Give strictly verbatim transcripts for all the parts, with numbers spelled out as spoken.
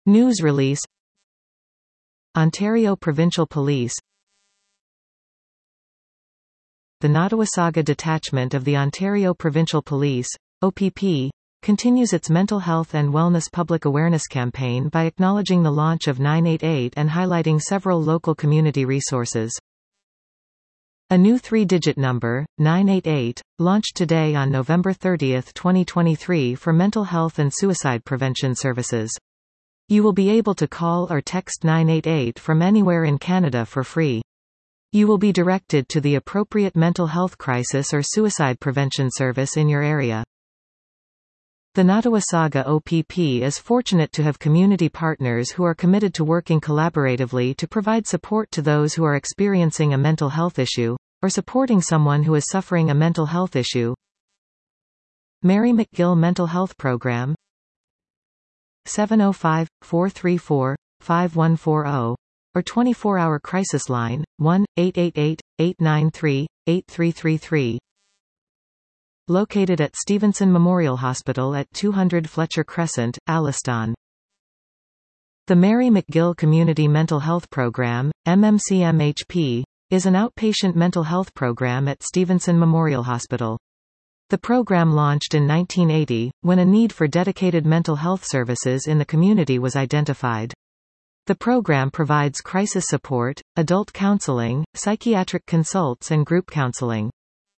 News release. Ontario Provincial Police. The Nottawasaga Detachment of the Ontario Provincial Police, O P P, continues its mental health and wellness public awareness campaign by acknowledging the launch of nine eight eight and highlighting several local community resources. A new three-digit number, nine eight eight, launched today on November thirtieth twenty twenty-three for mental health and suicide prevention services. You will be able to call or text nine eight eight from anywhere in Canada for free. You will be directed to the appropriate mental health crisis or suicide prevention service in your area. The Nottawasaga O P P is fortunate to have community partners who are committed to working collaboratively to provide support to those who are experiencing a mental health issue, or supporting someone who is suffering a mental health issue. Mary McGill Mental Health Program, seven oh five, four three four, five one four zero, or twenty-four hour crisis line, one eight eight eight, eight nine three, eight three three three. Located at Stevenson Memorial Hospital at two hundred Fletcher Crescent, Alliston. The Mary McGill Community Mental Health Program, M M C M H P, is an outpatient mental health program at Stevenson Memorial Hospital. The program launched in nineteen eighty, when a need for dedicated mental health services in the community was identified. The program provides crisis support, adult counseling, psychiatric consults and group counseling.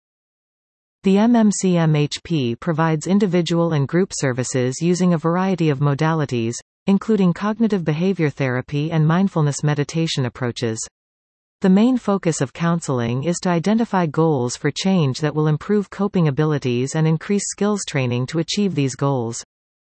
The M M C M H P provides individual and group services using a variety of modalities, including cognitive behavior therapy and mindfulness meditation approaches. The main focus of counseling is to identify goals for change that will improve coping abilities and increase skills training to achieve these goals.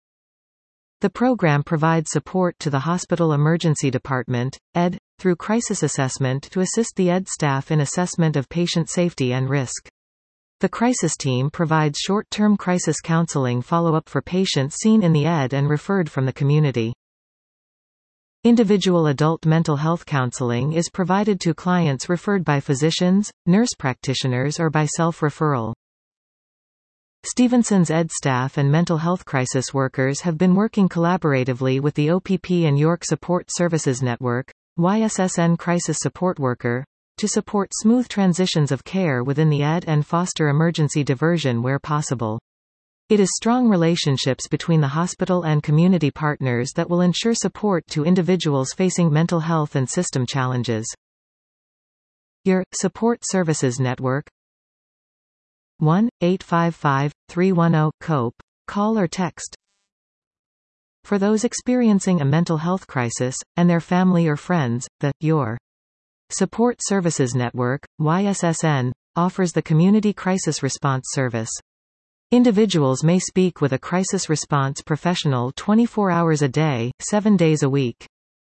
The program provides support to the hospital emergency department, E D, through crisis assessment to assist the E D staff in assessment of patient safety and risk. The crisis team provides short-term crisis counseling follow-up for patients seen in the E D and referred from the community. Individual adult mental health counseling is provided to clients referred by physicians, nurse practitioners or by self-referral. Stevenson's E D staff and mental health crisis workers have been working collaboratively with the O P P and York Support Services Network, Y S S N Crisis Support Worker, to support smooth transitions of care within the E D and foster emergency diversion where possible. It is strong relationships between the hospital and community partners that will ensure support to individuals facing mental health and system challenges. Your Support Services Network, one eight five five, three one zero, COPE, call or text. For those experiencing a mental health crisis, and their family or friends, the Your Support Services Network, Y S S N, offers the Community Crisis Response Service. Individuals may speak with a crisis response professional twenty-four hours a day, seven days a week.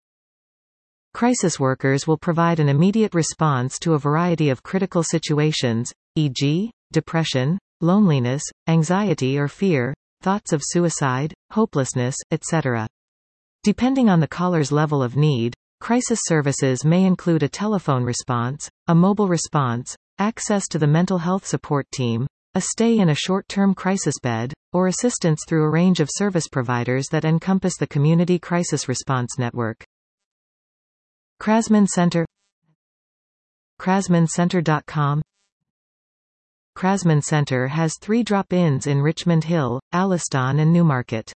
Crisis workers will provide an immediate response to a variety of critical situations, for example, depression, loneliness, anxiety or fear, thoughts of suicide, hopelessness, et cetera. Depending on the caller's level of need, crisis services may include a telephone response, a mobile response, access to the mental health support team, a stay in a short-term crisis bed, or assistance through a range of service providers that encompass the Community Crisis Response Network. Krasman Center, krasman center dot com. Krasman Center has three drop-ins in Richmond Hill, Alliston and Newmarket.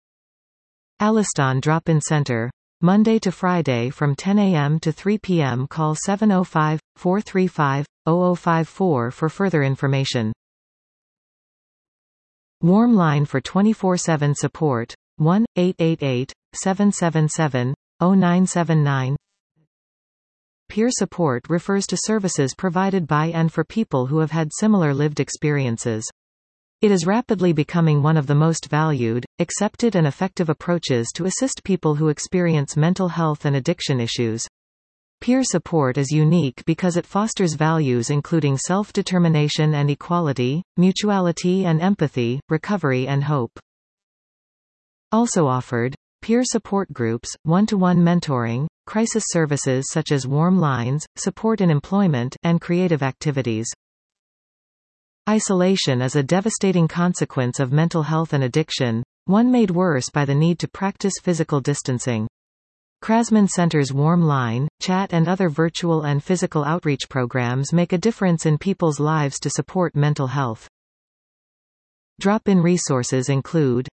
Alliston Drop-in Center, Monday to Friday from ten a m to three p m Call seven oh five, four three five, zero zero five four for further information. Warm line for twenty-four seven support, one eight eight eight, seven seven seven, zero nine seven nine. Peer support refers to services provided by and for people who have had similar lived experiences. It is rapidly becoming one of the most valued, accepted and effective approaches to assist people who experience mental health and addiction issues. Peer support is unique because it fosters values including self-determination and equality, mutuality and empathy, recovery and hope. Also offered, peer support groups, one-to-one mentoring, crisis services such as warm lines, support in employment, and creative activities. Isolation is a devastating consequence of mental health and addiction, one made worse by the need to practice physical distancing. Krasman Center's Warm Line, chat and other virtual and physical outreach programs make a difference in people's lives to support mental health. Drop-in resources include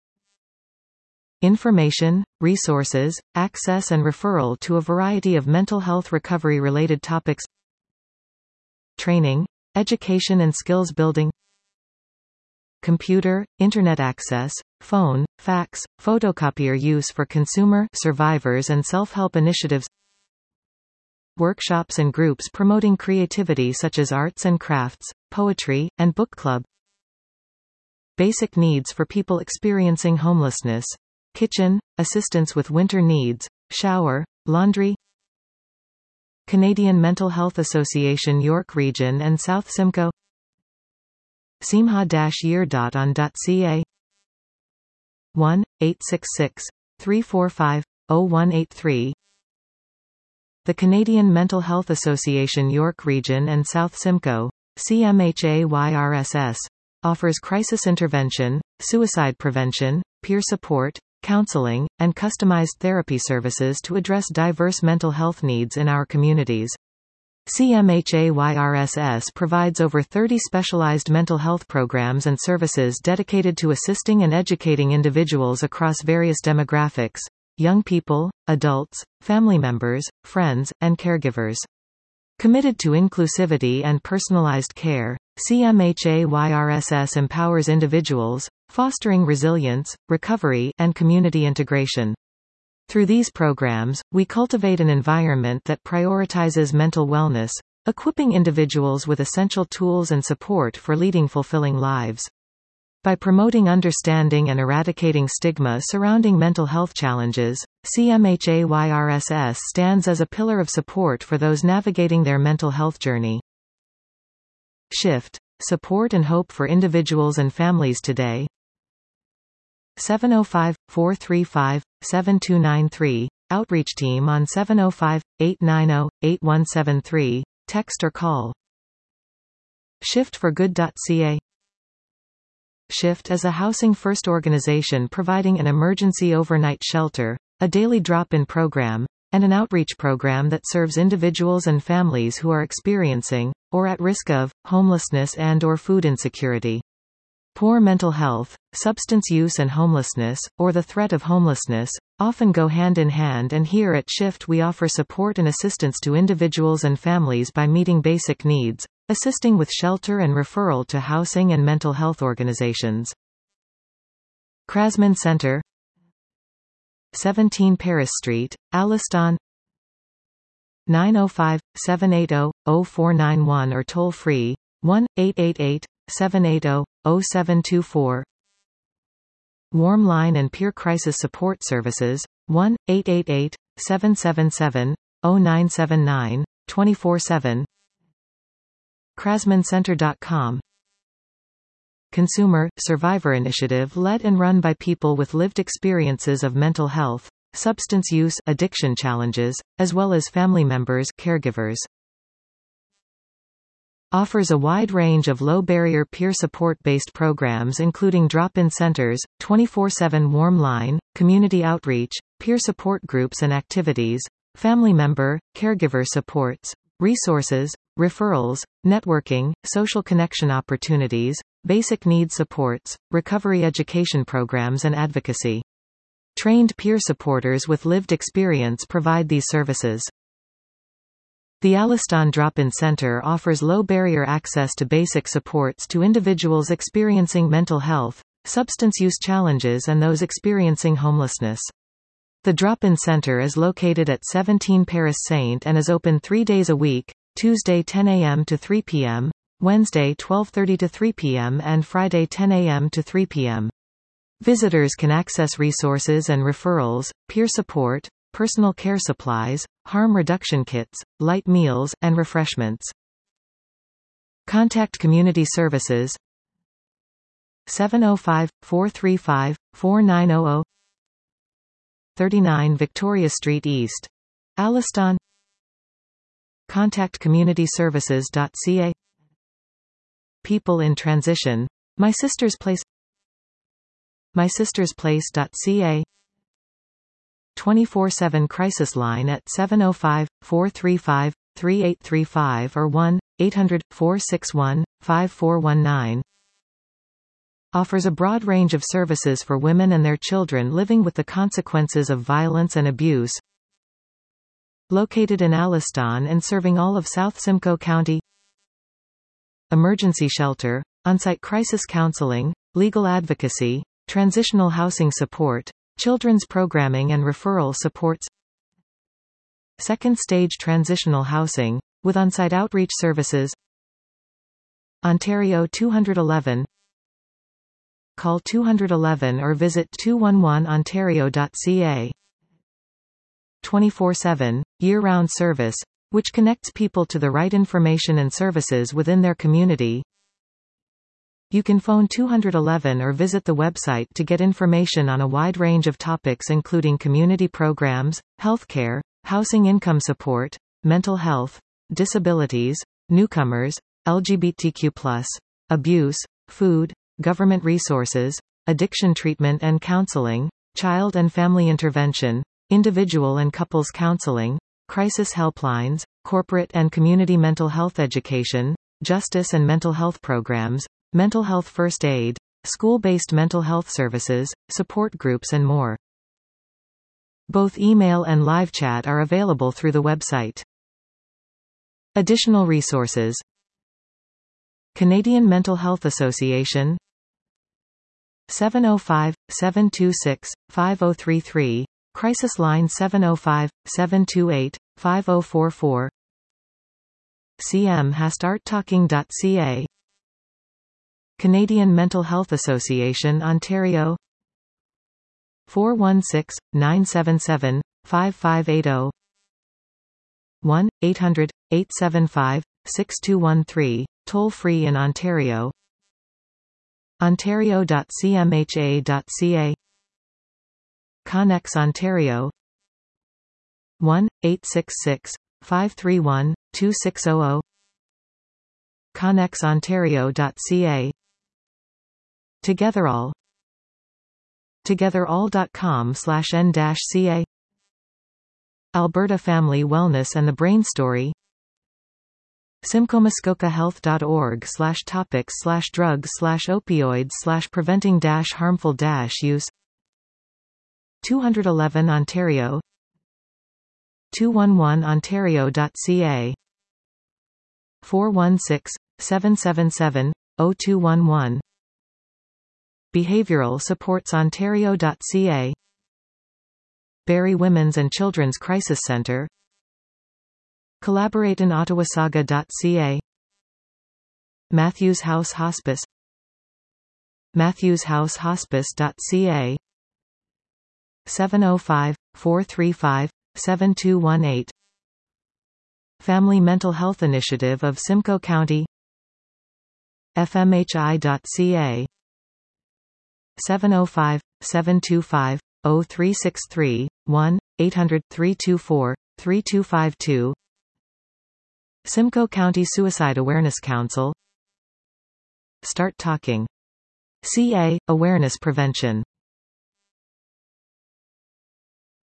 information, resources, access and referral to a variety of mental health recovery-related topics, training, education and skills building, computer, internet access, phone, fax, photocopier use for consumer, survivors and self-help initiatives, workshops and groups promoting creativity such as arts and crafts, poetry, and book club, basic needs for people experiencing homelessness, kitchen, assistance with winter needs, shower, laundry, Canadian Mental Health Association York Region and South Simcoe, simha dash year dot on dot c a, one eight six six, three four five, zero one eight three. The Canadian Mental Health Association York Region and South Simcoe, C M H A Y R S S, offers crisis intervention, suicide prevention, peer support, counseling, and customized therapy services to address diverse mental health needs in our communities. C M H A Y R S S provides over thirty specialized mental health programs and services dedicated to assisting and educating individuals across various demographics: young people, adults, family members, friends, and caregivers. Committed to inclusivity and personalized care, C M H A Y R S S empowers individuals, fostering resilience, recovery, and community integration. Through these programs, we cultivate an environment that prioritizes mental wellness, equipping individuals with essential tools and support for leading fulfilling lives. By promoting understanding and eradicating stigma surrounding mental health challenges, C M H A Y R S S stands as a pillar of support for those navigating their mental health journey. Shift. Support and hope for individuals and families today. seven oh five, four three five, seven two nine three, Outreach Team on seven oh five, eight nine zero, eight one seven three, text or call. shift for good dot c a. Shift is a housing-first organization providing an emergency overnight shelter, a daily drop-in program, and an outreach program that serves individuals and families who are experiencing, or at risk of, homelessness and or food insecurity. Poor mental health, substance use and homelessness, or the threat of homelessness, often go hand in hand, and here at Shift we offer support and assistance to individuals and families by meeting basic needs, assisting with shelter and referral to housing and mental health organizations. Krasman Center, seventeen Paris Street, Alliston, nine oh five, seven eight zero, zero four nine one or toll free, one eight eight eight, seven eight zero, zero seven two four. Warm Line and Peer Crisis Support Services, one eight eight eight, seven seven seven, zero nine seven nine, two four seven. krasman center dot com. Consumer, survivor initiative led and run by people with lived experiences of mental health, substance use, addiction challenges, as well as family members, caregivers. Offers a wide range of low-barrier peer support-based programs including drop-in centers, twenty-four seven Warm Line, community outreach, peer support groups and activities, family member, caregiver supports, resources, referrals, networking, social connection opportunities, basic needs supports, recovery education programs and advocacy. Trained peer supporters with lived experience provide these services. The Alliston Drop-In Center offers low-barrier access to basic supports to individuals experiencing mental health, substance use challenges and those experiencing homelessness. The Drop-In Center is located at seventeen Paris Saint and is open three days a week, Tuesday ten a m to three p m, Wednesday twelve thirty to three p m and Friday ten a m to three p m Visitors can access resources and referrals, peer support, personal care supplies, harm reduction kits, light meals, and refreshments. Contact Community Services seven oh five, four three five, four nine zero zero, thirty-nine Victoria Street East, Alliston. Contact community services dot c a. People in Transition, My Sister's Place. my sisters place dot c a, twenty-four seven crisis line at seven oh five, four three five, three eight three five or one eight hundred, four six one, five four one nine. Offers a broad range of services for women and their children living with the consequences of violence and abuse. Located in Alliston and serving all of South Simcoe County. Emergency shelter, on-site crisis counseling, legal advocacy, transitional housing support, children's programming and referral supports. Second stage transitional housing, with on-site outreach services. Ontario two eleven. Call two eleven or visit two one one ontario dot c a. twenty-four seven, year-round service, which connects people to the right information and services within their community. You can phone two eleven or visit the website to get information on a wide range of topics including community programs, healthcare, housing income support, mental health, disabilities, newcomers, L G B T Q plus, abuse, food, government resources, addiction treatment and counseling, child and family intervention, individual and couples counseling, crisis helplines, corporate and community mental health education, justice and mental health programs, mental health first aid, school-based mental health services, support groups and more. Both email and live chat are available through the website. Additional resources: Canadian Mental Health Association, seven oh five, seven two six, five oh three three, crisis line seven oh five, seven two eight, five oh four four, c m h a start talking dot c a, Canadian Mental Health Association Ontario, four one six, nine seven seven, five five eight oh, one eight hundred, eight seven five, six two one three, toll-free in Ontario. ontario dot c m h a dot c a, Connex Ontario, one eight six six, five three one, two six zero zero, connex ontario dot c a, Togetherall, togetherall dot com slash n dash c a, Alberta Family Wellness and the Brain Story, simcoe-muskoka health dot org slash topics slash drugs slash opioids slash preventing dash harmful dash use, two eleven Ontario, two one one ontario dot c a, four one six, seven seven seven, zero two one one, Behavioral Supports Ontario dot c a, Barrie Women's and Children's Crisis Centre, Collaborate in Ottawasaga dot c a, Matthews House Hospice, Matthews House Hospice dot c a, seven oh five, four three five, seven two one eight, Family Mental Health Initiative of Simcoe County, f m h i dot c a, seven oh five, seven two five, zero three six three, one eight hundred, three two four, three two five two, Simcoe County Suicide Awareness Council, Start Talking. C A, Awareness Prevention.